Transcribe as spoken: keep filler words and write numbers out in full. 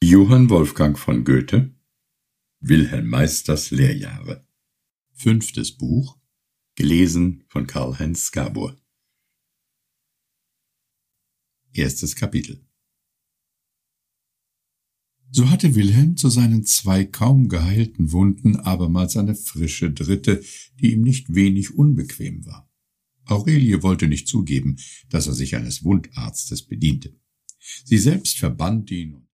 Johann Wolfgang von Goethe, Wilhelm Meisters Lehrjahre. Fünftes Buch, gelesen von Karl-Heinz Gabor. Erstes Kapitel. So hatte Wilhelm zu seinen zwei kaum geheilten Wunden abermals eine frische dritte, die ihm nicht wenig unbequem war. Aurelie wollte nicht zugeben, dass er sich eines Wundarztes bediente. Sie selbst verband ihn